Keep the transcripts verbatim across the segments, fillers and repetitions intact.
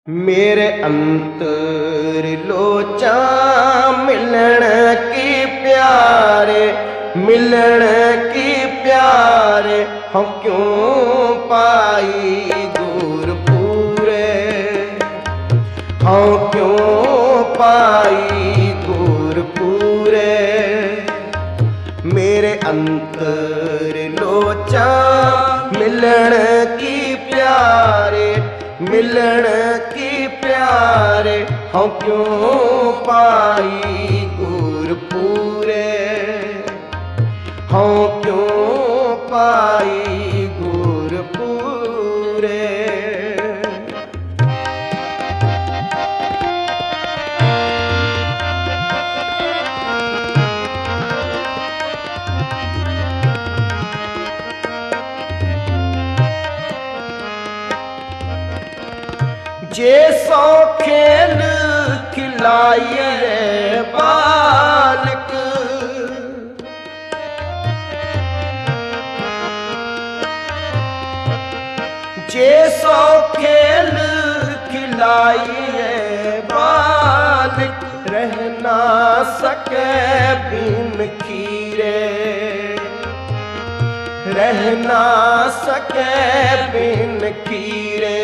मेरे अंतर लोचा मिलन की प्यारे, मिलन की प्यारे हम क्यों पाई दूर पूरे, हम क्यों पाई दूर पूरे। मेरे अंतर लोचा मिलन की प्यारे, मिलन की प्यारे हम क्यों पाई गुर पूरे, हम क्यों पाई गुर पूरे। जे सौ खेल खिलाइए बालक, जे सौ खेल खिलाइए बालक, रह ना सके बिन खीरे, रह ना सके बिन खीरे।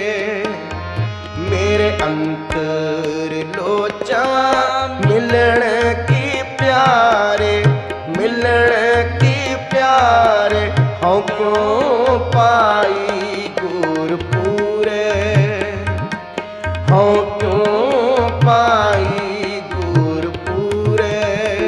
मेरे अंतर लोचा मिलन की प्यारे, मिलन की प्यारे हम क्यों पाई गुर पूरे, हम क्यों पाई गुर पूरे।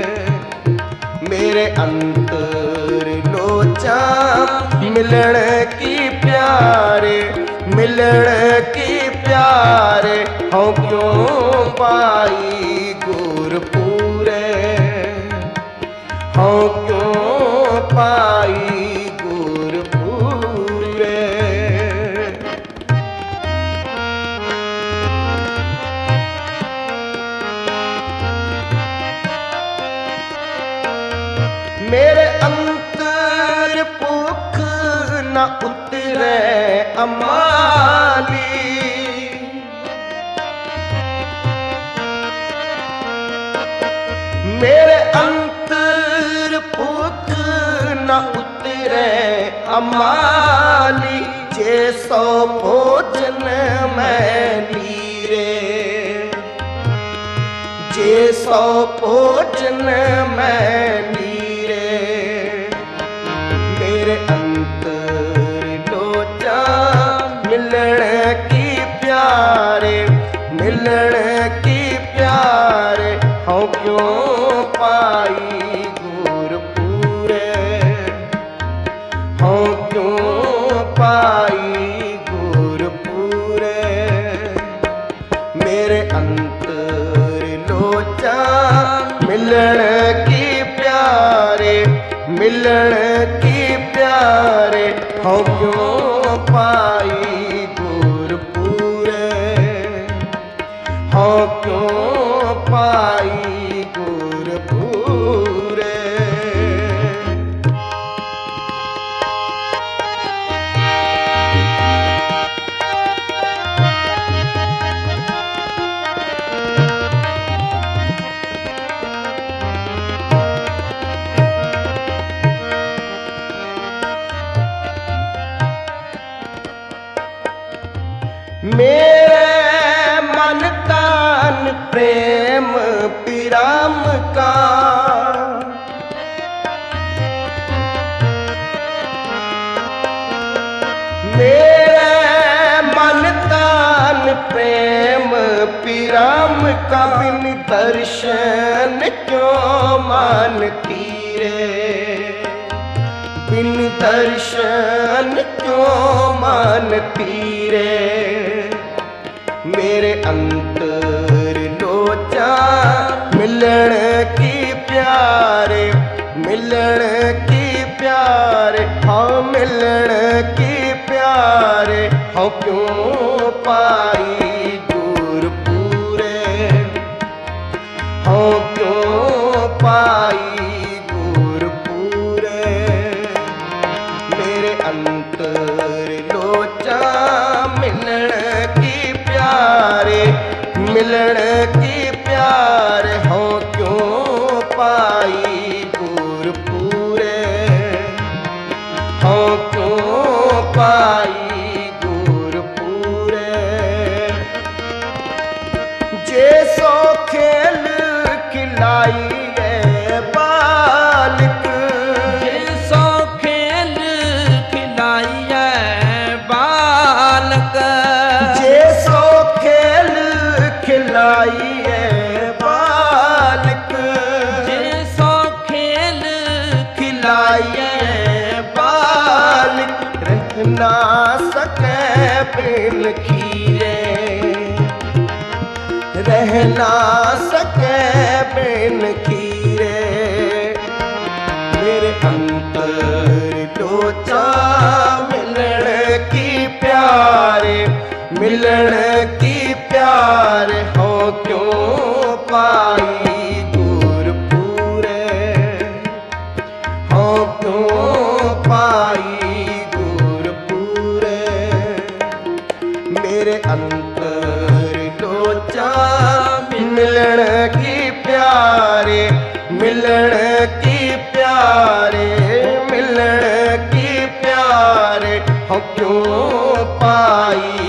मेरे अंतर लोचा मिलन की प्यारे, मिलन की प्यारे हम क्यों पाई गुर पूरे, हम क्यों पाई गुर पूरे। मेरे अंतर भूख न उतरे अमाली, मेरे अंतर भूख न उतरे अमाली। जे सौ भोजन मैं लीरे, जे सौ भोजन मैं लीरे। मेरे अंतर लोचा मिलन की प्यारे, मिलन की प्यारे हम क्यों पाई गुर पूरे, हम क्यों पाई गुर पूरे। मेरे अंतर लोचा मिलन की प्यारे, मिलन की प्यारे हम क्यों पाई गुर पूरे, हम क्यों पाई गुर पूरे। मेरे मन तन प्रेम पिराम का, मेरे मन तन प्रेम पिराम का। बिन दर्शन क्यों मान तीरे, बिन दर्शन क्यों मान तीरे। मेरे अंतर लोचा मिलन की प्यारे, मिलन की प्यारे हाँ मिलन की प्यारे हम क्यों पाई गुर पूरे, हम क्यों पाई गुर पूरे। मेरे अंतर लोचा मिलन की प्यारे, मिलन की प्यार हो क्यों पाई गुरपुरे हो क्यों पाई गुरपुरे जे सो खेल खिलाई है बालक जे सो खेल खिलाई है बालक जे सो खेल खिलाई है बालक जे सो खेल खिलाई है बालक रह ना सके बिन खीरे रह ना सके बिन खीरे मेरे अंतर लोचा मिलन की प्यारे मिलन की प्यार हो क्यों पाई गुरपुरे हो क्यों पाई गुरपुरे मेरे अंतर लोचा मिलन की प्यारे मिलन की प्यारे मिलन की प्यारे हो क्यों पाई